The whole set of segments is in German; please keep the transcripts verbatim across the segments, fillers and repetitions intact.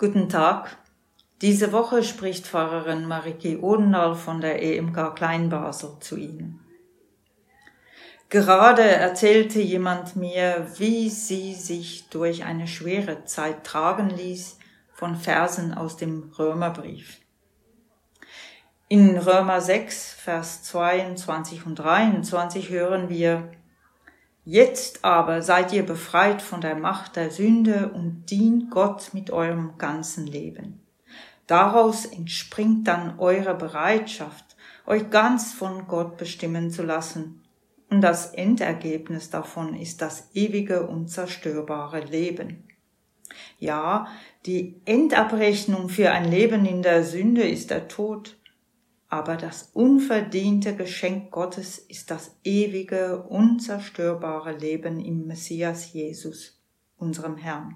Guten Tag. Diese Woche spricht Pfarrerin Mariki Odendahl von der E M K Kleinbasel zu Ihnen. Gerade erzählte jemand mir, wie sie sich durch eine schwere Zeit tragen ließ von Versen aus dem Römerbrief. In Römer sechs, Vers zweiundzwanzig und dreiundzwanzig hören wir: Jetzt aber seid ihr befreit von der Macht der Sünde und dient Gott mit eurem ganzen Leben. Daraus entspringt dann eure Bereitschaft, euch ganz von Gott bestimmen zu lassen. Und das Endergebnis davon ist das ewige, unzerstörbare Leben. Ja, die Endabrechnung für ein Leben in der Sünde ist der Tod. Aber das unverdiente Geschenk Gottes ist das ewige, unzerstörbare Leben im Messias Jesus, unserem Herrn.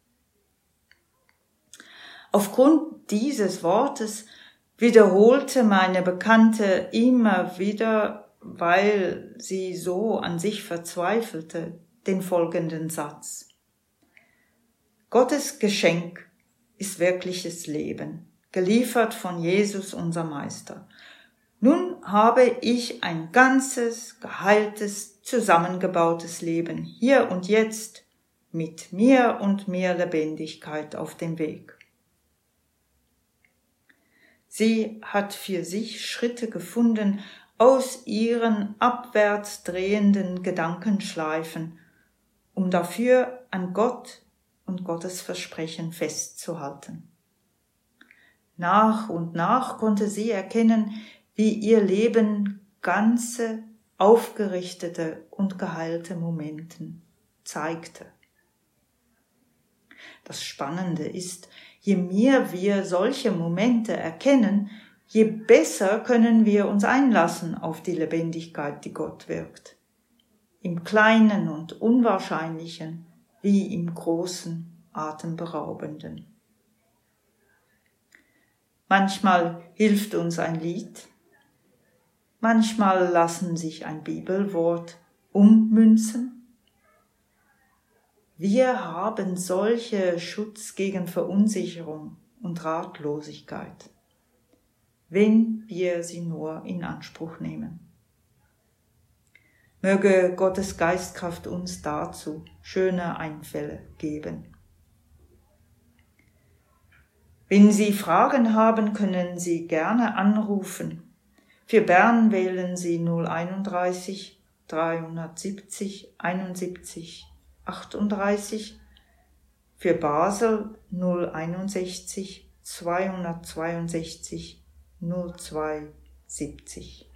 Aufgrund dieses Wortes wiederholte meine Bekannte immer wieder, weil sie so an sich verzweifelte, den folgenden Satz: Gottes Geschenk ist wirkliches Leben, geliefert von Jesus, unser Meister. Nun habe ich ein ganzes, geheiltes, zusammengebautes Leben, hier und jetzt, mit mir und mehr Lebendigkeit auf dem Weg. Sie hat für sich Schritte gefunden aus ihren abwärts drehenden Gedankenschleifen, um dafür an Gott und Gottes Versprechen festzuhalten. Nach und nach konnte sie erkennen, wie ihr Leben ganze, aufgerichtete und geheilte Momenten zeigte. Das Spannende ist, je mehr wir solche Momente erkennen, je besser können wir uns einlassen auf die Lebendigkeit, die Gott wirkt. Im Kleinen und Unwahrscheinlichen wie im Großen, Atemberaubenden. Manchmal hilft uns ein Lied, manchmal lassen sich ein Bibelwort ummünzen. Wir haben solche Schutz gegen Verunsicherung und Ratlosigkeit, wenn wir sie nur in Anspruch nehmen. Möge Gottes Geistkraft uns dazu schöne Einfälle geben. Wenn Sie Fragen haben, können Sie gerne anrufen. Für Bern wählen Sie null einunddreißig, dreihundertsiebzig, einundsiebzig, achtunddreißig. Für Basel null einundsechzig, zweihundertzweiundsechzig, null zwei siebzig.